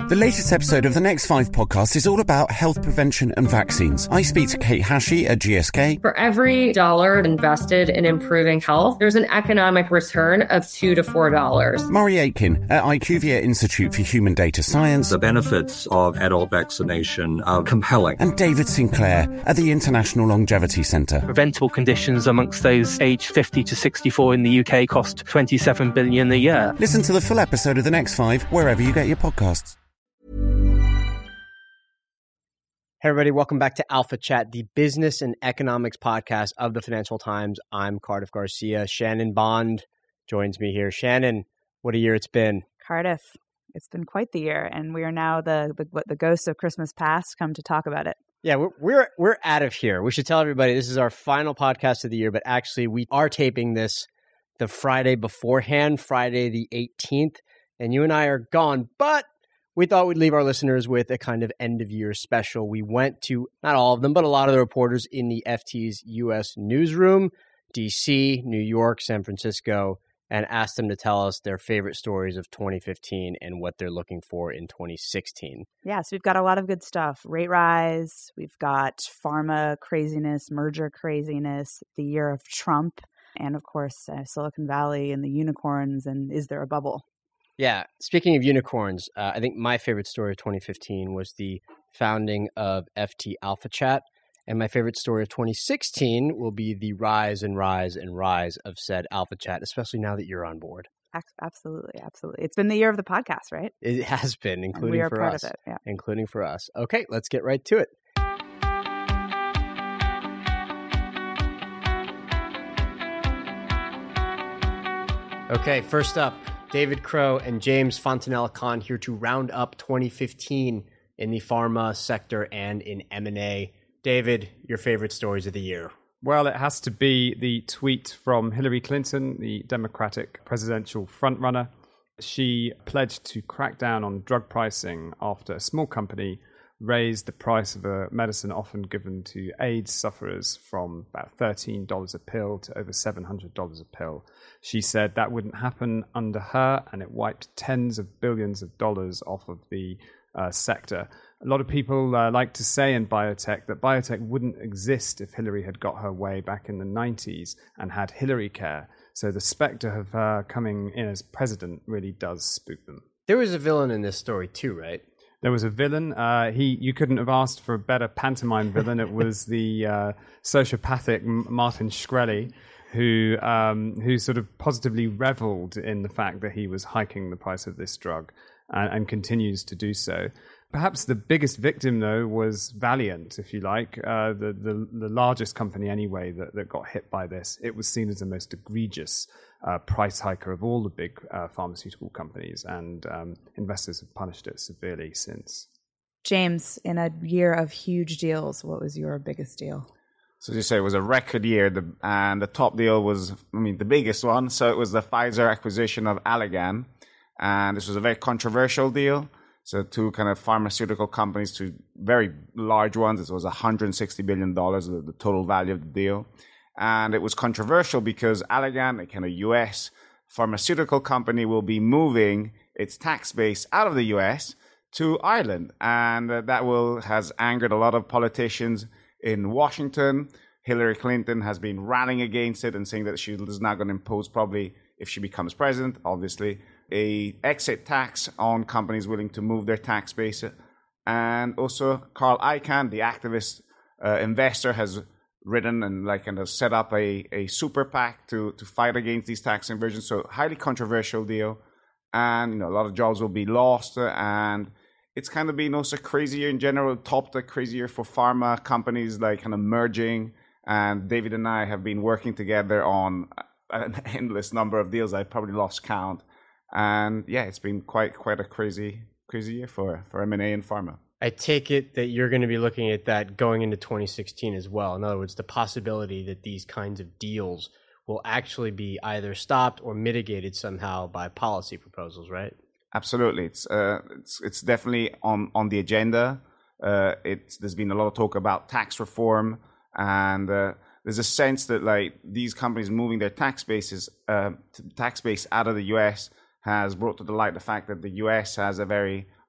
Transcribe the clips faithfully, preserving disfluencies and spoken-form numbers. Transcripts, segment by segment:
The latest episode of the Next Five podcast is all about health prevention and vaccines. I speak to Kate Hashi at G S K. For every dollar invested in improving health, there's an economic return of two to four dollars. Murray Aitken at IQVIA Institute for Human Data Science. The benefits of adult vaccination are compelling. And David Sinclair at the International Longevity Centre. Preventable conditions amongst those aged fifty to sixty-four in the U K cost twenty-seven billion dollars a year. Listen to the full episode of The Next Five wherever you get your podcasts. Hey everybody, welcome back to Alpha Chat, the business and economics podcast of the Financial Times. I'm Cardiff Garcia. Shannon Bond joins me here. Shannon, what a year it's been. Cardiff, it's been quite the year, and we are now the the, what, the ghosts of Christmas past come to talk about it. Yeah, we're, we're we're out of here. We should tell everybody this is our final podcast of the year, but actually we are taping this the Friday beforehand, Friday the eighteenth, and you and I are gone, but we thought we'd leave our listeners with a kind of end-of-year special. We went to, not all of them, but a lot of the reporters in the F T's U S newsroom, D C, New York, San Francisco, and asked them to tell us their favorite stories of twenty fifteen and what they're looking for in twenty sixteen. Yeah, so we've got a lot of good stuff. Rate rise, we've got pharma craziness, merger craziness, the year of Trump, and of course, uh, Silicon Valley and the unicorns, and is there a bubble? Yeah. Speaking of unicorns, uh, I think my favorite story of twenty fifteen was the founding of F T Alpha Chat. And my favorite story of twenty sixteen will be the rise and rise and rise of said Alpha Chat, especially now that you're on board. Absolutely. Absolutely. It's been the year of the podcast, right? It has been, including we are for proud us. Of it, yeah. Including for us. Okay, let's get right to it. Okay, first up, David Crow and James Fontanella-Kahn here to round up twenty fifteen in the pharma sector and in M and A. David, your favorite stories of the year? Well, it has to be the tweet from Hillary Clinton, the Democratic presidential frontrunner. She pledged to crack down on drug pricing after a small company raised the price of a medicine often given to AIDS sufferers from about thirteen dollars a pill to over seven hundred dollars a pill. She said that wouldn't happen under her, and it wiped tens of billions of dollars off of the uh, sector. A lot of people uh, like to say in biotech that biotech wouldn't exist if Hillary had got her way back in the nineties and had Hillary Care. So the specter of her coming in as president really does spook them. There was a villain in this story too, right? There was a villain. Uh, he, you couldn't have asked for a better pantomime villain. It was the uh, sociopathic Martin Shkreli, who um, who sort of positively reveled in the fact that he was hiking the price of this drug and, and continues to do so. Perhaps the biggest victim, though, was Valeant, if you like, uh, the, the the largest company anyway that, that got hit by this. It was seen as the most egregious uh, price hiker of all the big uh, pharmaceutical companies, and um, investors have punished it severely since. James, in a year of huge deals, what was your biggest deal? So as you say, it was a record year, the, and the top deal was, I mean, the biggest one. So it was the Pfizer acquisition of Allergan, and this was a very controversial deal. So two kind of pharmaceutical companies, two very large ones. It was one hundred sixty billion dollars, the, the total value of the deal. And it was controversial because Allergan, a kind of U S pharmaceutical company, will be moving its tax base out of the U S to Ireland. And uh, that will has angered a lot of politicians in Washington. Hillary Clinton has been rallying against it and saying that she is not going to impose, probably if she becomes president, obviously, a exit tax on companies willing to move their tax base. And also Carl Icahn, the activist uh, investor, has written and like kind of set up a, a super PAC to, to fight against these tax inversions. So highly controversial deal. And, you know, a lot of jobs will be lost. And it's kind of been also crazy year in general, topped a crazy year for pharma companies like kind of merging. And David and I have been working together on an endless number of deals. I probably lost count. And yeah, it's been quite quite a crazy crazy year for, for M and A and pharma. I take it that you're going to be looking at that going into twenty sixteen as well. In other words, the possibility that these kinds of deals will actually be either stopped or mitigated somehow by policy proposals, right? Absolutely. It's uh, it's it's definitely on, on the agenda. Uh, it's there's been a lot of talk about tax reform, and uh, there's a sense that like these companies moving their tax bases uh, tax base out of the U S has brought to the light the fact that the U S has a very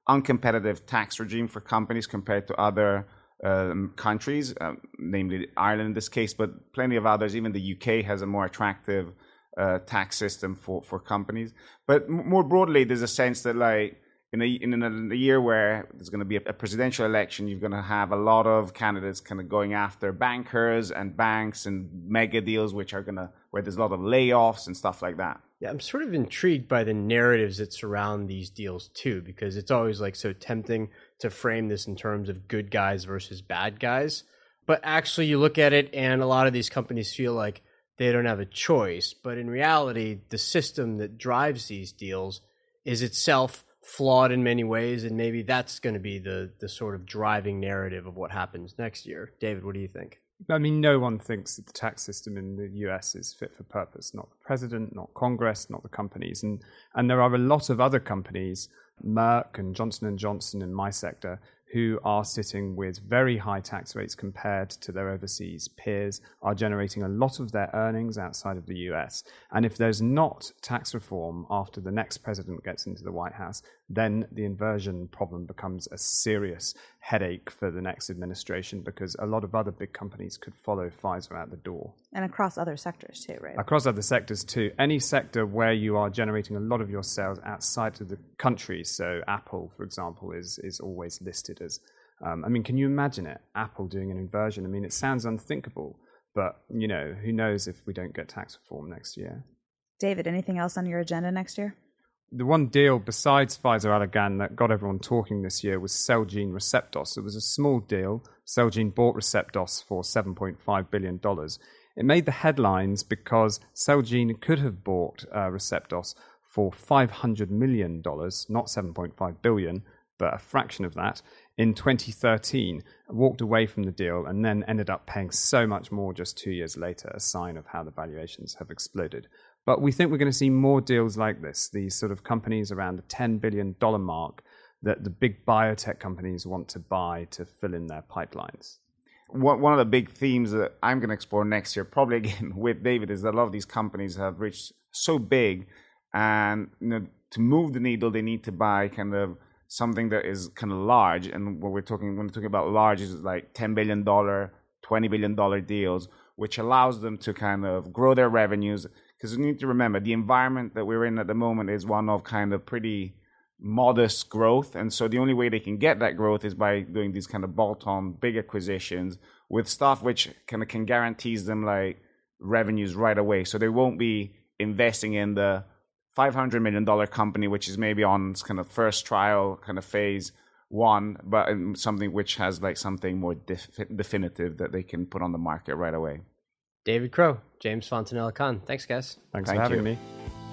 uncompetitive tax regime for companies compared to other um, countries, um, namely Ireland in this case, but plenty of others. Even the U K has a more attractive uh, tax system for, for companies. But m- more broadly, there's a sense that like in a, in a, in a year where there's going to be a, a presidential election, you're going to have a lot of candidates kind of going after bankers and banks and mega deals, which are going to, where there's a lot of layoffs and stuff like that. Yeah, I'm sort of intrigued by the narratives that surround these deals too, because it's always like so tempting to frame this in terms of good guys versus bad guys. But actually you look at it and a lot of these companies feel like they don't have a choice. But in reality, the system that drives these deals is itself flawed in many ways. And maybe that's going to be the the sort of driving narrative of what happens next year. David, what do you think? I mean, no one thinks that the tax system in the U S is fit for purpose. Not the president, not Congress, not the companies. And and there are a lot of other companies, Merck and Johnson and Johnson in my sector, who are sitting with very high tax rates compared to their overseas peers, are generating a lot of their earnings outside of the U S. And if there's not tax reform after the next president gets into the White House, then the inversion problem becomes a serious headache for the next administration, because a lot of other big companies could follow Pfizer out the door. And across other sectors too, right? Across other sectors too. Any sector where you are generating a lot of your sales outside of the country, so Apple, for example, is is always listed as, um, I mean, can you imagine it? Apple doing an inversion? I mean, it sounds unthinkable, but, you know, who knows if we don't get tax reform next year. David, anything else on your agenda next year? The one deal besides Pfizer-Allergan that got everyone talking this year was Celgene-Receptos. It was a small deal. Celgene bought Receptos for seven point five billion dollars. It made the headlines because Celgene could have bought uh, Receptos for five hundred million dollars, not seven point five billion dollars, but a fraction of that, in twenty thirteen, walked away from the deal and then ended up paying so much more just two years later, a sign of how the valuations have exploded. But we think we're going to see more deals like this, these sort of companies around the ten billion dollars mark that the big biotech companies want to buy to fill in their pipelines. One of the big themes that I'm going to explore next year, probably again with David, is that a lot of these companies have reached so big, and you know, to move the needle, they need to buy kind of something that is kind of large. And what we're talking, when we're talking about large, is like ten billion dollars, twenty billion dollars deals, which allows them to kind of grow their revenues. Because you need to remember, the environment that we're in at the moment is one of kind of pretty modest growth. And so the only way they can get that growth is by doing these kind of bolt-on big acquisitions with stuff which kind of can guarantees them like revenues right away. So they won't be investing in the five hundred million dollars company, which is maybe on kind of first trial kind of phase one, but something which has like something more def- definitive that they can put on the market right away. David Crow, James Fontanella-Khan. Thanks, guys. Thanks Thank for having you. me.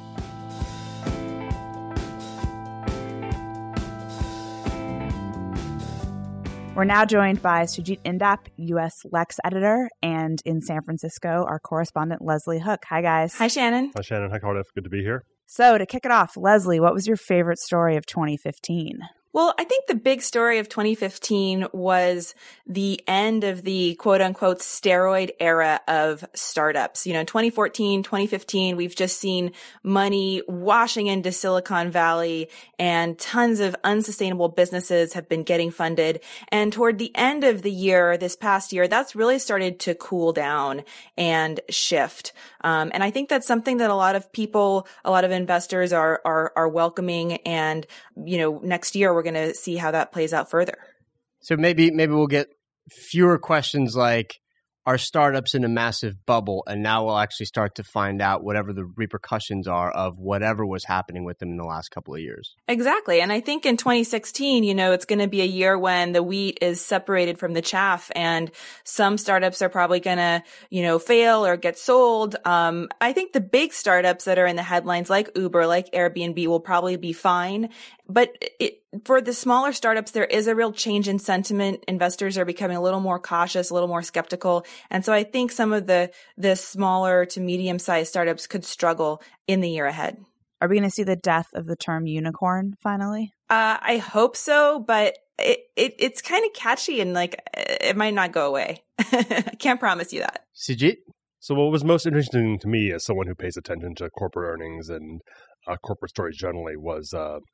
We're now joined by Sujit Indap, U S Lex editor, and in San Francisco, our correspondent, Leslie Hook. Hi, guys. Hi, Shannon. Hi, Shannon. Hi, Cardiff. Good to be here. So to kick it off, Leslie, what was your favorite story of twenty fifteen? Well, I think the big story of twenty fifteen was the end of the quote unquote steroid era of startups. You know, twenty fourteen, twenty fifteen, we've just seen money washing into Silicon Valley and tons of unsustainable businesses have been getting funded. And toward the end of the year, this past year, that's really started to cool down and shift. Um, and I think that's something that a lot of people, a lot of investors are, are, are welcoming. And, you know, next year, we're going to see how that plays out further. So maybe maybe we'll get fewer questions like, are startups in a massive bubble? And now we'll actually start to find out whatever the repercussions are of whatever was happening with them in the last couple of years. Exactly. And I think in twenty sixteen, you know, it's going to be a year when the wheat is separated from the chaff, and some startups are probably going to, you know, fail or get sold. Um, I think the big startups that are in the headlines like Uber, like Airbnb will probably be fine. But it, for the smaller startups, there is a real change in sentiment. Investors are becoming a little more cautious, a little more skeptical. And so I think some of the, the smaller to medium sized startups could struggle in the year ahead. Are we going to see the death of the term unicorn finally? Uh, I hope so, but it, it it's kind of catchy and like it might not go away. I can't promise you that. Sujit? So what was most interesting to me as someone who pays attention to corporate earnings and uh, corporate stories generally was uh,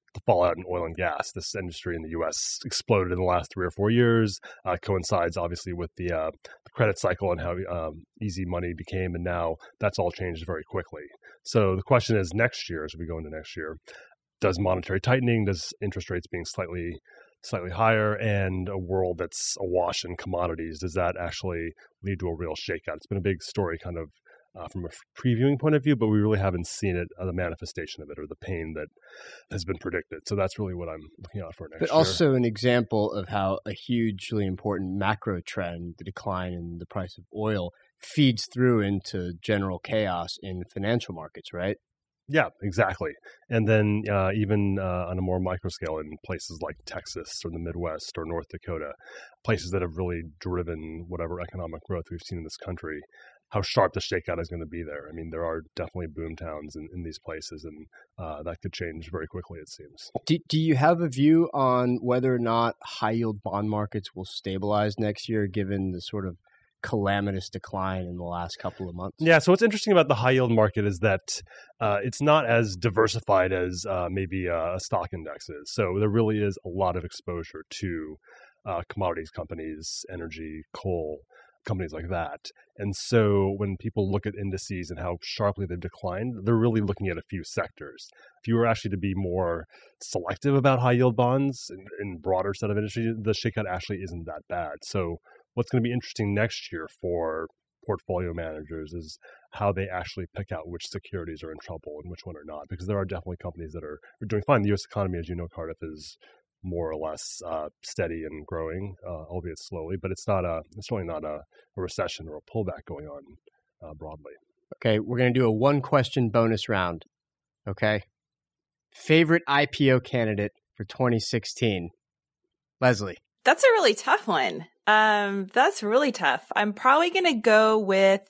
the fallout in oil and gas. This industry in the U S exploded in the last three or four years. Uh, coincides obviously with the, uh, the credit cycle and how um, easy money became, and now that's all changed very quickly. So the question is, next year, as we go into next year, does monetary tightening, does interest rates being slightly slightly higher, and a world that's awash in commodities, does that actually lead to a real shakeout? It's been a big story kind of uh, from a previewing point of view, but we really haven't seen it, uh, the manifestation of it, or the pain that has been predicted. So that's really what I'm looking out for next year. But also an example of how a hugely important macro trend, the decline in the price of oil, feeds through into general chaos in financial markets, right? Yeah, exactly. And then uh, even uh, on a more micro scale in places like Texas or the Midwest or North Dakota, places that have really driven whatever economic growth we've seen in this country, how sharp the shakeout is going to be there. I mean, there are definitely boom towns in, in these places, and uh, that could change very quickly, it seems. Do, do you have a view on whether or not high-yield bond markets will stabilize next year, given the sort of calamitous decline in the last couple of months? Yeah, so what's interesting about the high yield market is that uh, it's not as diversified as uh, maybe a stock index is. So there really is a lot of exposure to uh, commodities companies, energy, coal, companies like that. And so when people look at indices and how sharply they've declined, they're really looking at a few sectors. If you were actually to be more selective about high yield bonds in, in broader set of industries, the shakeout actually isn't that bad. So what's going to be interesting next year for portfolio managers is how they actually pick out which securities are in trouble and which one are not, because there are definitely companies that are, are doing fine. The U S economy, as you know, Cardiff, is more or less uh, steady and growing, uh, albeit slowly, but it's not a, it's certainly not a, a recession or a pullback going on uh, broadly. Okay, we're going to do a one question bonus round. Okay. Favorite I P O candidate for twenty sixteen? Leslie. That's a really tough one. Um, that's really tough. I'm probably going to go with,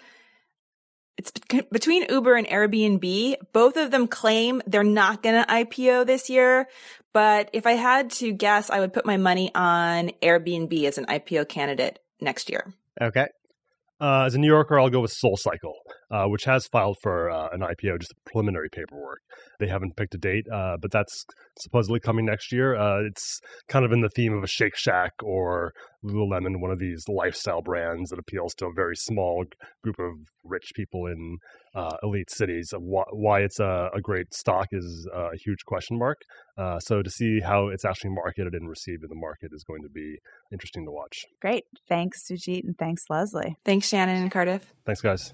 it's between Uber and Airbnb. Both of them claim they're not going to I P O this year. But if I had to guess, I would put my money on Airbnb as an I P O candidate next year. Okay. Uh, as a New Yorker, I'll go with SoulCycle, uh, which has filed for uh, an I P O, just preliminary paperwork. They haven't picked a date, uh, but that's supposedly coming next year. Uh, it's kind of in the theme of a Shake Shack or Lululemon, one of these lifestyle brands that appeals to a very small group of rich people in uh, elite cities. Why, why it's a, a great stock is a huge question mark. Uh, so to see how it's actually marketed and received in the market is going to be interesting to watch. Great. Thanks, Sujit, and thanks, Leslie. Thanks, Shannon and Cardiff. Thanks, guys.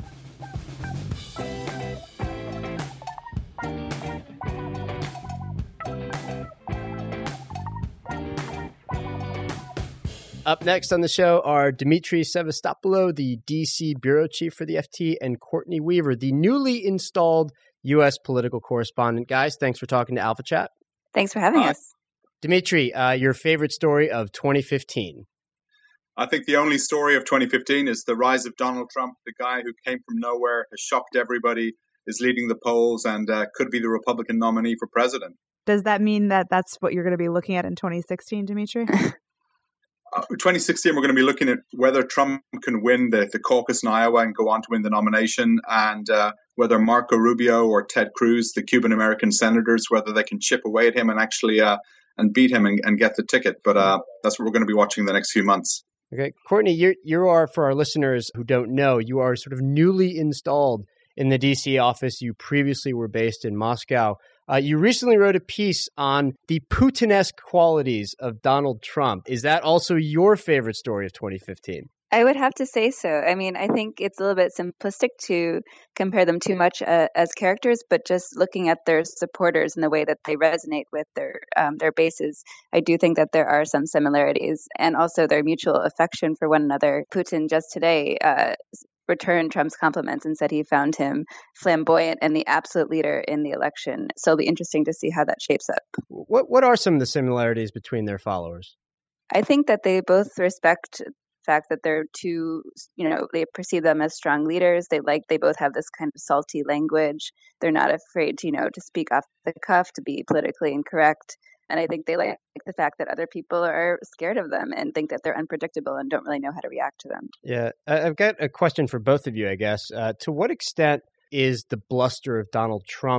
Up next on the show are Dimitri Sevastopoulos, the D C bureau chief for the F T, and Courtney Weaver, the newly installed U S political correspondent. Guys, thanks for talking to Alpha Chat. Thanks for having Hi. us. Dimitri, uh, your favorite story of twenty fifteen? I think the only story of twenty fifteen is the rise of Donald Trump, the guy who came from nowhere, has shocked everybody, is leading the polls, and uh, could be the Republican nominee for president. Does that mean that that's what you're going to be looking at in twenty sixteen, Dimitri? Uh, twenty sixteen, we're going to be looking at whether Trump can win the, the caucus in Iowa and go on to win the nomination, and uh, whether Marco Rubio or Ted Cruz, the Cuban-American senators, whether they can chip away at him and actually uh, and beat him and, and get the ticket. But uh, that's what we're going to be watching in the next few months. Okay. Courtney, you you are, for our listeners who don't know, you are sort of newly installed in the D C office. You previously were based in Moscow. Uh, you recently wrote a piece on the Putin-esque qualities of Donald Trump. Is that also your favorite story of twenty fifteen? I would have to say so. I mean, I think it's a little bit simplistic to compare them too much uh, as characters, but just looking at their supporters and the way that they resonate with their um, their bases, I do think that there are some similarities, and also their mutual affection for one another. Putin just today uh, returned Trump's compliments and said he found him flamboyant and the absolute leader in the election. So it'll be interesting to see how that shapes up. What What are some of the similarities between their followers? I think that they both respect fact that they're two, you know, they perceive them as strong leaders. They like, they both have this kind of salty language. They're not afraid to, you know, to speak off the cuff, to be politically incorrect. And I think they like the fact that other people are scared of them and think that they're unpredictable and don't really know how to react to them. Yeah. I've got a question for both of you, I guess. Uh, to what extent is the bluster of Donald Trump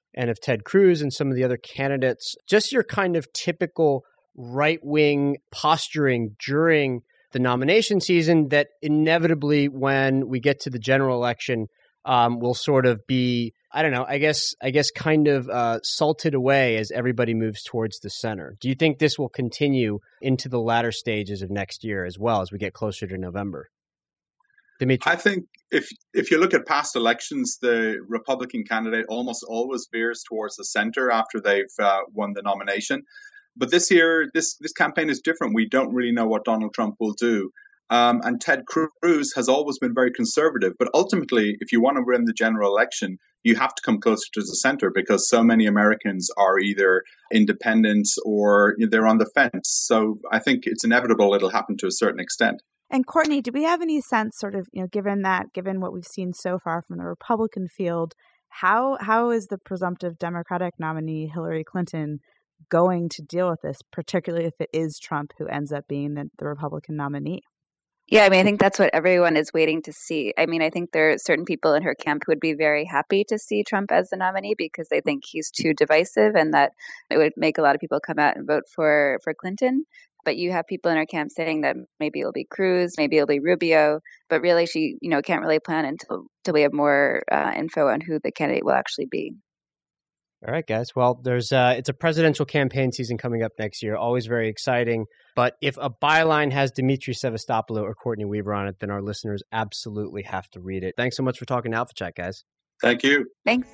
and of Ted Cruz and some of the other candidates. Just your kind of typical right-wing posturing during the nomination season that inevitably, when we get to the general election, um, will sort of be, I don't know, I guess, I guess kind of uh, salted away as everybody moves towards the center. Do you think this will continue into the latter stages of next year as well as we get closer to November? Dimitri. I think if if you look at past elections, the Republican candidate almost always veers towards the center after they've uh, won the nomination. But this year, this this campaign is different. We don't really know what Donald Trump will do. Um, and Ted Cruz has always been very conservative. But ultimately, if you want to win the general election, you have to come closer to the center because so many Americans are either independents or they're on the fence. So I think it's inevitable it'll happen to a certain extent. And Courtney, do we have any sense, sort of, you know, given that, given what we've seen so far from the Republican field, how how is the presumptive Democratic nominee Hillary Clinton going to deal with this, particularly if it is Trump who ends up being the, the Republican nominee? Yeah, I mean, I think that's what everyone is waiting to see. I mean, I think there are certain people in her camp who would be very happy to see Trump as the nominee because they think he's too divisive and that it would make a lot of people come out and vote for, for Clinton. But you have people in her camp saying that maybe it'll be Cruz, maybe it'll be Rubio, but really she, you know, can't really plan until, until we have more uh, info on who the candidate will actually be. All right, guys. Well, there's uh, it's a presidential campaign season coming up next year. Always very exciting. But if a byline has Dimitri Sevastopoulos or Courtney Weaver on it, then our listeners absolutely have to read it. Thanks so much for talking to Alpha Chat, guys. Thank you. Thanks.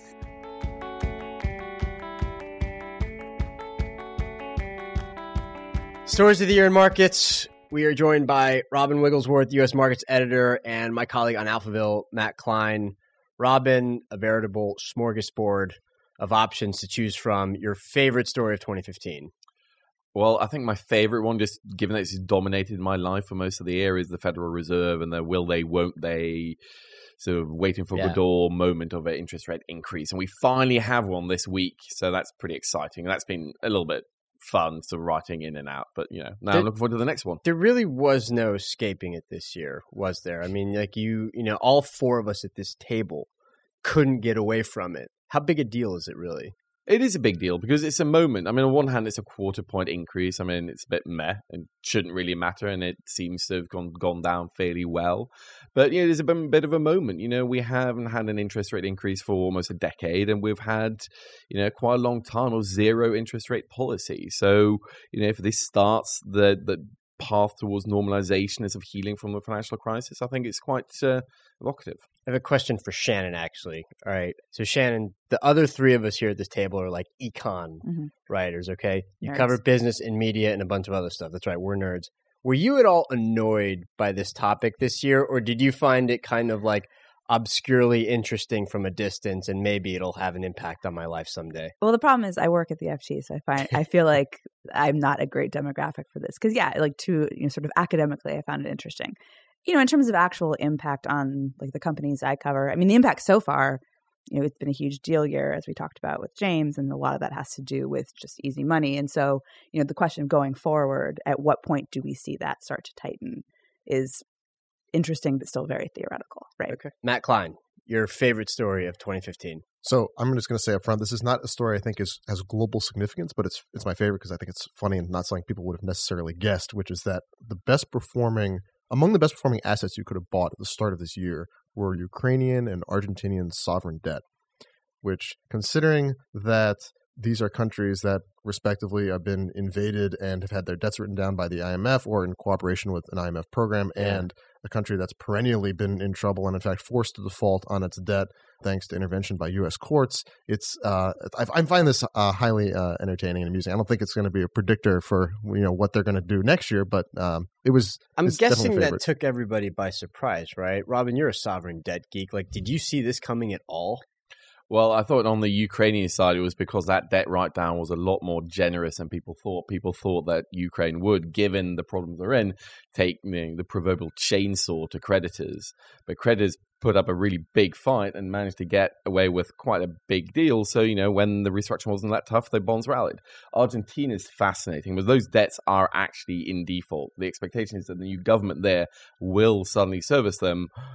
Stories of the Year in Markets. We are joined by Robin Wigglesworth, U S Markets Editor, and my colleague on Alphaville, Matt Klein. Robin, a veritable smorgasbord of options to choose from. Your favorite story of twenty fifteen? Well, I think my favorite one, just given that it's dominated my life for most of the year, is the Federal Reserve and the will they, won't they, sort of waiting for Yeah. Godot moment of an interest rate increase. And we finally have one this week, so that's pretty exciting. That's been a little bit fun, sort of writing in and out. But, you know, now There- I'm looking forward to the next one. There really was no escaping it this year, was there? I mean, like you, you know, all four of us at this table couldn't get away from it. How big a deal is it really? It is a big deal because it's a moment. I mean, on one hand, it's a quarter point increase. I mean, it's a bit meh and shouldn't really matter, and it seems to have gone gone down fairly well. But, you know, there's a bit, bit of a moment. You know, we haven't had an interest rate increase for almost a decade, and we've had, you know, quite a long time of zero interest rate policy. So, you know, if this starts the the path towards normalization as of healing from the financial crisis, I think it's quite uh, evocative. I have a question for Shannon, actually. All right. So, Shannon, the other three of us here at this table are like econ Mhm. writers, okay? You Nerds. cover business and media and a bunch of other stuff. That's right. We're nerds. Were you at all annoyed by this topic this year, or did you find it kind of like obscurely interesting from a distance and maybe it'll have an impact on my life someday? Well, the problem is I work at the F T, so I find I feel like I'm not a great demographic for this. Because yeah, like to you know, sort of academically, I found it interesting. You know, in terms of actual impact on like the companies I cover, I mean, the impact so far, you know, it's been a huge deal year, as we talked about with James, and a lot of that has to do with just easy money. And so, you know, the question of going forward, at what point do we see that start to tighten, is interesting, but still very theoretical, right? Okay. Matt Klein, your favorite story of twenty fifteen? So I'm just going to say up front, this is not a story I think is has global significance, but it's it's my favorite because I think it's funny and not something people would have necessarily guessed, which is that the best performing, among the best performing assets you could have bought at the start of this year were Ukrainian and Argentinian sovereign debt, which, considering that these are countries that respectively have been invaded and have had their debts written down by the I M F or in cooperation with an I M F program, Yeah. and a country that's perennially been in trouble and in fact forced to default on its debt thanks to intervention by U S courts. It's uh, I, I find this uh, highly uh, entertaining and amusing. I don't think it's going to be a predictor for you know what they're going to do next year, but um, it was. I'm it's definitely guessing a that favorite. took everybody by surprise, right? Robin, you're a sovereign debt geek. Like, did you see this coming at all? Well, I thought on the Ukrainian side, it was because that debt write-down was a lot more generous than people thought. People thought that Ukraine would, given the problems they're in, take you know, the proverbial chainsaw to creditors. But creditors put up a really big fight and managed to get away with quite a big deal. So, you know, when the restructuring wasn't that tough, their bonds rallied. Argentina is fascinating because those debts are actually in default. The expectation is that the new government there will suddenly service them.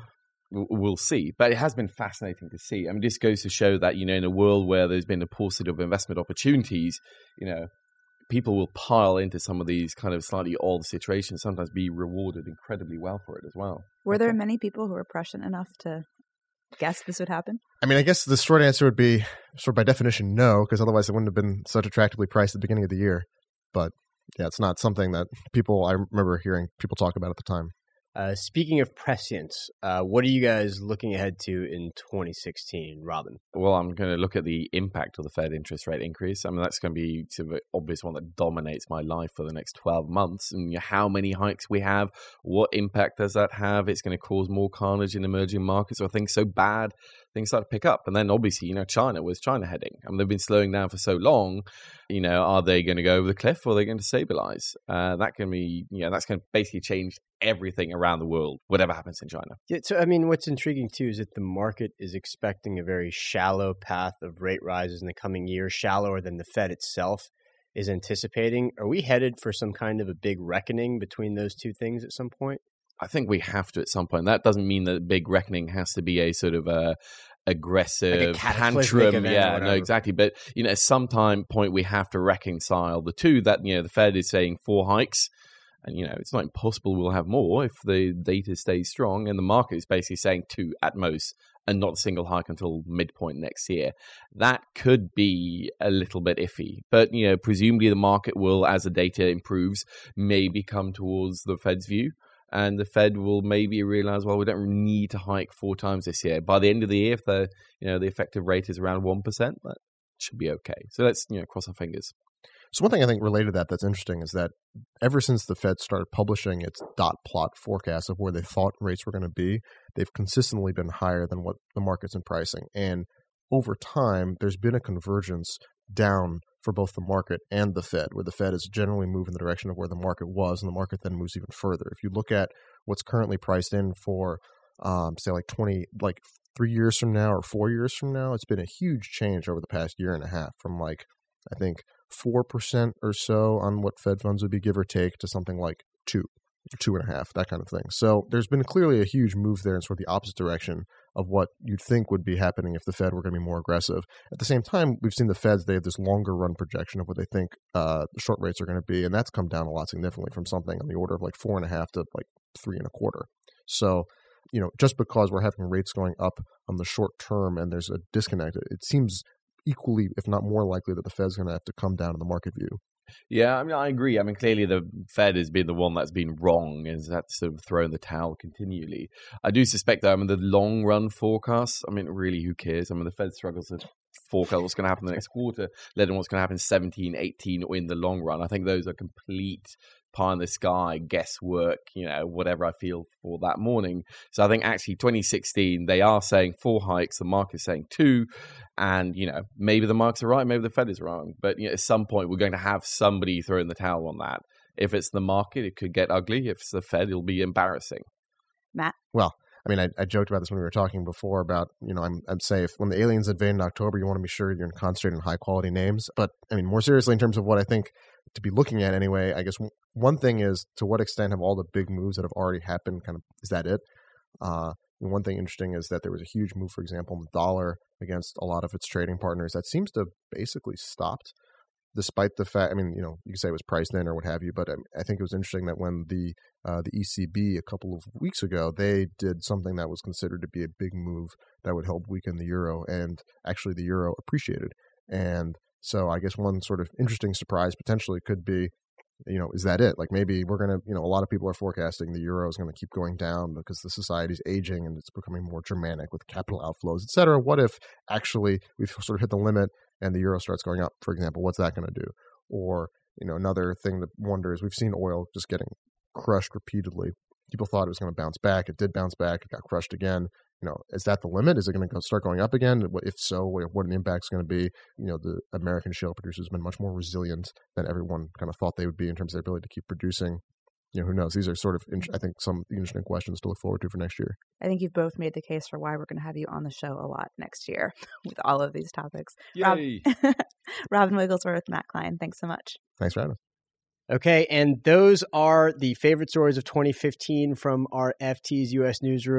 we'll see. But it has been fascinating to see. I mean, this goes to show that, you know, in a world where there's been a paucity of investment opportunities, you know, people will pile into some of these kind of slightly odd situations, sometimes be rewarded incredibly well for it as well. Were there many people who were prescient enough to guess this would happen? I mean, I guess the short answer would be, sort of by definition, no, because otherwise it wouldn't have been such attractively priced at the beginning of the year. But yeah, it's not something that people, I remember hearing people talk about at the time. Uh, speaking of prescience, uh, what are you guys looking ahead to in twenty sixteen, Robin? Well, I'm going to look at the impact of the Fed interest rate increase. I mean, that's going to be sort of an obvious one that dominates my life for the next twelve months. And how many hikes we have, what impact does that have? It's going to cause more carnage in emerging markets, or things so bad, things start to pick up. And then obviously, you know, China, where's China heading? I mean, they've been slowing down for so long. You know, are they going to go over the cliff, or are they going to stabilize? Uh, that can be, you know, that's going to basically change everything around the world, whatever happens in China. Yeah, so, I mean, what's intriguing, too, is that the market is expecting a very shallow path of rate rises in the coming year, shallower than the Fed itself is anticipating. Are we headed for some kind of a big reckoning between those two things at some point? I think we have to at some point. That doesn't mean that the big reckoning has to be a sort of a aggressive like a tantrum. Yeah, no, exactly. But, you know, at some time point, we have to reconcile the two, that, you know, the Fed is saying four hikes. And, you know, it's not impossible we'll have more if the data stays strong. And the market is basically saying two at most, and not a single hike until midpoint next year. That could be a little bit iffy. But, you know, presumably the market will, as the data improves, maybe come towards the Fed's view. And the Fed will maybe realize, well, we don't need to hike four times this year. By the end of the year, if the, you know, the effective rate is around one percent, that should be okay. So let's, you know, cross our fingers. So one thing I think related to that that's interesting is that ever since the Fed started publishing its dot plot forecast of where they thought rates were going to be, they've consistently been higher than what the market's in pricing. And over time, there's been a convergence down for both the market and the Fed, where the Fed is generally moving in the direction of where the market was, and the market then moves even further. If you look at what's currently priced in for, um, say, like twenty, like three years from now or four years from now, it's been a huge change over the past year and a half from like, I think, four percent or so on what Fed funds would be, give or take, to something like two, two and a half, that kind of thing. So there's been clearly a huge move there in sort of the opposite direction of what you'd think would be happening if the Fed were going to be more aggressive. At the same time, we've seen the Feds, they have this longer run projection of what they think uh, the short rates are going to be, and that's come down a lot significantly from something on the order of like four and a half to like three and a quarter. So, you know, just because we're having rates going up on the short term and there's a disconnect, it seems equally, if not more likely, that the Fed's going to have to come down to the market view. Yeah, I mean, I agree. I mean, clearly the Fed has been the one that's been wrong, is that sort of throwing the towel continually. I do suspect, though, I mean, the long run forecasts, I mean, really, who cares? I mean, the Fed struggles to forecast what's going to happen in the next quarter, let alone what's going to happen in seventeen, eighteen, or in the long run. I think those are complete pie in the sky guesswork, you know, whatever I feel for that morning. So I think actually twenty sixteen, they are saying four hikes, the market's saying two, and, you know, maybe the markets are right, maybe the Fed is wrong. But, you know, at some point, we're going to have somebody throwing the towel on that. If it's the market, it could get ugly. If it's the Fed, it'll be embarrassing. Matt? Well, I mean, I, I joked about this when we were talking before about, you know, I'm, I'm saying if when the aliens invade in October, you want to be sure you're concentrating on high quality names. But I mean, more seriously, in terms of what I think to be looking at anyway, I guess one thing is, to what extent have all the big moves that have already happened kind of, is that it? Uh, and one thing interesting is that there was a huge move, for example, in the dollar against a lot of its trading partners that seems to have basically stopped, despite the fact, I mean, you know, you could say it was priced in or what have you, but I, I think it was interesting that when the uh, the E C B a couple of weeks ago, they did something that was considered to be a big move that would help weaken the euro, and actually the euro appreciated. And so I guess one sort of interesting surprise potentially could be, you know, is that it? Like maybe we're going to, you know, a lot of people are forecasting the euro is going to keep going down because the society's aging and it's becoming more Germanic with capital outflows, et cetera. What if actually we've sort of hit the limit and the euro starts going up, for example? What's that going to do? Or, you know, another thing to wonder is we've seen oil just getting crushed repeatedly. People thought it was going to bounce back. It did bounce back. It got crushed again. You know, is that the limit? Is it going to go start going up again? If so, what an impact is going to be? You know, the American shale producers have been much more resilient than everyone kind of thought they would be in terms of their ability to keep producing. You know, who knows? These are sort of, I think, some interesting questions to look forward to for next year. I think you've both made the case for why we're going to have you on the show a lot next year with all of these topics. Yay! Rob, Robin Wigglesworth, Matt Klein, thanks so much. Thanks for having us. Okay, and those are the favorite stories of twenty fifteen from our F T's U S newsroom.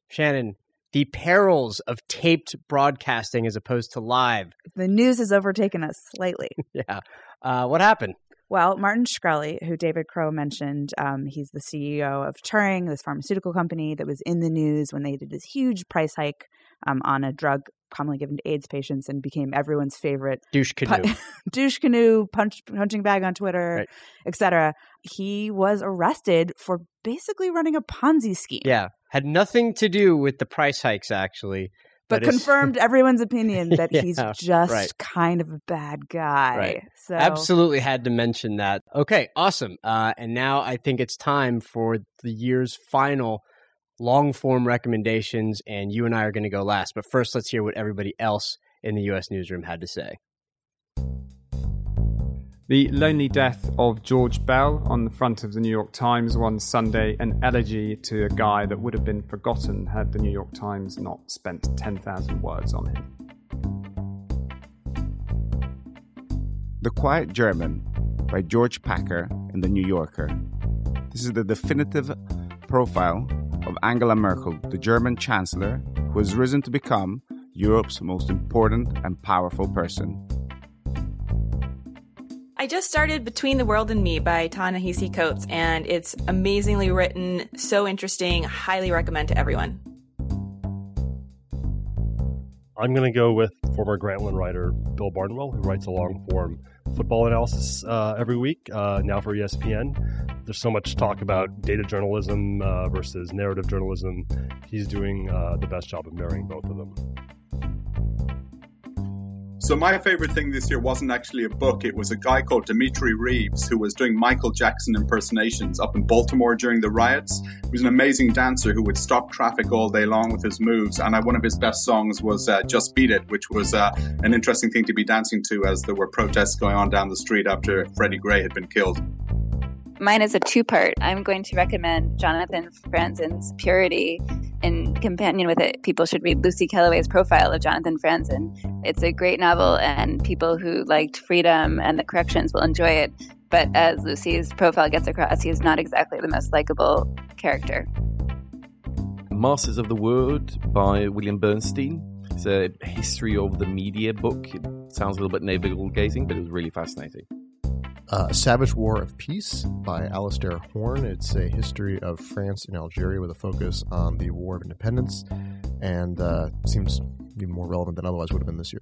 Shannon, the perils of taped broadcasting as opposed to live. The news has overtaken us slightly. Yeah. Uh, what happened? Well, Martin Shkreli, who David Crow mentioned, um, he's the C E O of Turing, this pharmaceutical company that was in the news when they did this huge price hike um, on a drug commonly given to AIDS patients and became everyone's favorite douche canoe, pu- douche canoe, punch, punching bag on Twitter, right. et cetera. He was arrested for basically running a Ponzi scheme. Yeah, had nothing to do with the price hikes, actually. But, but confirmed everyone's opinion that yeah, he's just right. kind of a bad guy. Right. So absolutely had to mention that. Okay, awesome. Uh, and now I think it's time for the year's final long-form recommendations, and you and I are going to go last. But first, let's hear what everybody else in the U S newsroom had to say. The lonely death of George Bell on the front of the New York Times one Sunday, an elegy to a guy that would have been forgotten had the New York Times not spent ten thousand words on him. The Quiet German by George Packer in The New Yorker. This is the definitive profile of Angela Merkel, the German Chancellor, who has risen to become Europe's most important and powerful person. I just started Between the World and Me by Ta-Nehisi Coates, and it's amazingly written, so interesting, highly recommend to everyone. I'm going to go with former Grantland writer Bill Barnwell, who writes a long-form football analysis uh, every week, uh, now for E S P N. There's so much talk about data journalism uh, versus narrative journalism. He's doing uh, the best job of marrying both of them. So my favorite thing this year wasn't actually a book. It was a guy called Dimitri Reeves who was doing Michael Jackson impersonations up in Baltimore during the riots. He was an amazing dancer who would stop traffic all day long with his moves. And uh, one of his best songs was uh, Just Beat It, which was uh, an interesting thing to be dancing to as there were protests going on down the street after Freddie Gray had been killed. Mine is a two-part. I'm going to recommend Jonathan Franzen's Purity. In companion with it, people should read Lucy Kellaway's profile of Jonathan Franzen. It's a great novel, and people who liked freedom and the corrections will enjoy it. But as Lucy's profile gets across, he is not exactly the most likable character. Masters of the Word by William Bernstein. It's a history of the media book. It sounds a little bit navel-gazing, but it was really fascinating. Uh, Savage War of Peace by Alistair Horn. It's a history of France and Algeria with a focus on the War of Independence, and uh, seems even more relevant than otherwise would have been this year.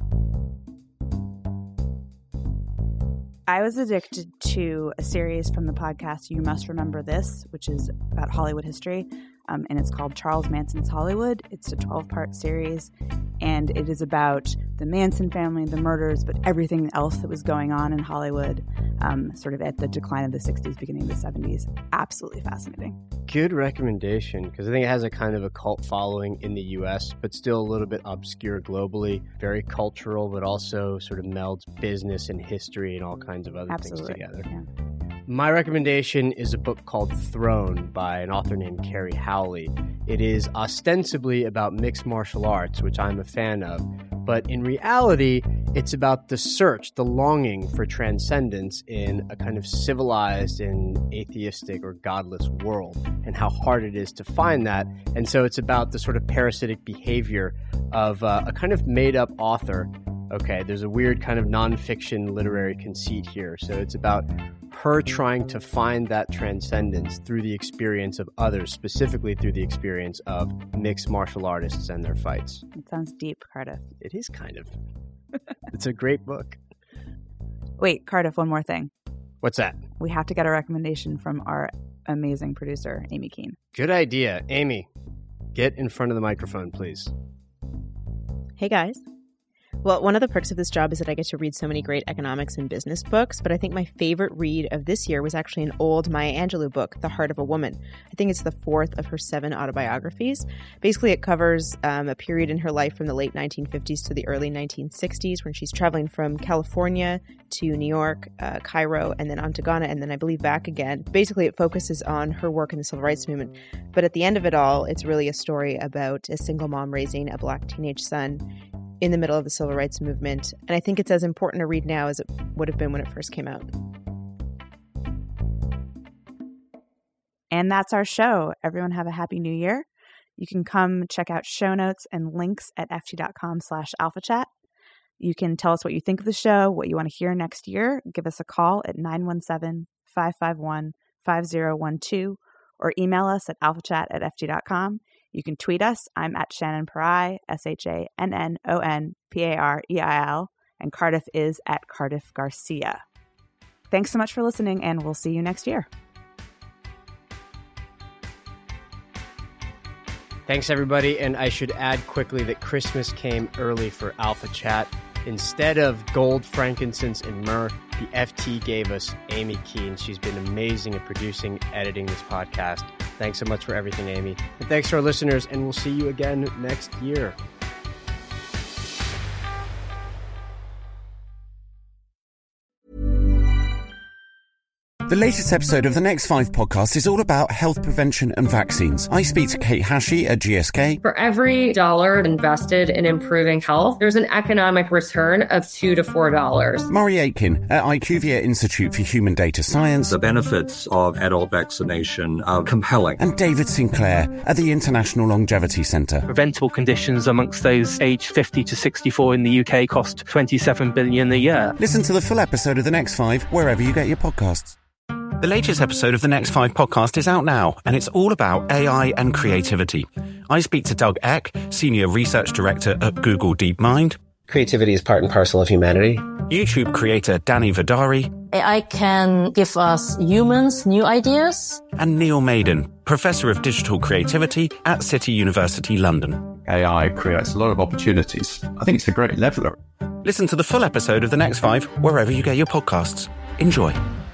I was addicted to a series from the podcast You Must Remember This, which is about Hollywood history, um, and it's called Charles Manson's Hollywood. It's a twelve-part series, and it is about the Manson family, the murders, but everything else that was going on in Hollywood, um, sort of at the decline of the sixties, beginning of the seventies. Absolutely fascinating. Good recommendation, because I think it has a kind of a cult following in the U S, but still a little bit obscure globally. Very cultural, but also sort of melds business and history and all kinds of other Absolutely. things together. Yeah. My recommendation is a book called Throne by an author named Carrie Howley. It is ostensibly about mixed martial arts, which I'm a fan of, but in reality, it's about the search, the longing for transcendence in a kind of civilized and atheistic or godless world, and how hard it is to find that. And so it's about the sort of parasitic behavior of uh, a kind of made-up author. Okay, there's a weird kind of nonfiction literary conceit here. So it's about her trying to find that transcendence through the experience of others, specifically through the experience of mixed martial artists and their fights. It sounds deep, Cardiff. It is kind of. It's a great book. Wait, Cardiff, one more thing. What's that? We have to get a recommendation from our amazing producer, Amy Keene. Good idea. Amy, get in front of the microphone, please. Hey, guys. Well, one of the perks of this job is that I get to read so many great economics and business books, but I think my favorite read of this year was actually an old Maya Angelou book, The Heart of a Woman. I think it's the fourth of her seven autobiographies. Basically, it covers um, a period in her life from the late nineteen fifties to the early nineteen sixties when she's traveling from California to New York, uh, Cairo, and then on to Ghana, and then I believe back again. Basically, it focuses on her work in the civil rights movement. But at the end of it all, it's really a story about a single mom raising a black teenage son in the middle of the civil rights movement. And I think it's as important to read now as it would have been when it first came out. And that's our show. Everyone have a happy new year. You can come check out show notes and links at ft.com slash alphachat. You can tell us what you think of the show, what you want to hear next year. Give us a call at nine one seven, five five one, five zero one two or email us at alphachat at ft dot com. You can tweet us. I'm at Shannon Parai, S H A N N O N P A R E I L, and Cardiff is at Cardiff Garcia. Thanks so much for listening, and we'll see you next year. Thanks, everybody. And I should add quickly that Christmas came early for Alpha Chat. Instead of gold, frankincense, and myrrh, the F T gave us Amy Keene. She's been amazing at producing, editing this podcast. Thanks so much for everything, Amy. And thanks to our listeners, and we'll see you again next year. The latest episode of the Next Five podcast is all about health prevention and vaccines. I speak to Kate Hashey at G S K. For every dollar invested in improving health, there's an economic return of two to four dollars. Murray Aitken at IQVIA Institute for Human Data Science. The benefits of adult vaccination are compelling. And David Sinclair at the International Longevity Centre. Preventable conditions amongst those aged fifty to sixty-four in the U K cost twenty-seven billion dollars a year. Listen to the full episode of The Next Five wherever you get your podcasts. The latest episode of the Next Five podcast is out now, and it's all about A I and creativity. I speak to Doug Eck, Senior Research Director at Google DeepMind. Creativity is part and parcel of humanity. YouTube creator Danny Vidari. A I can give us humans new ideas. And Neil Maiden, Professor of Digital Creativity at City University London. A I creates a lot of opportunities. I think it's a great leveler. Listen to the full episode of The Next Five wherever you get your podcasts. Enjoy.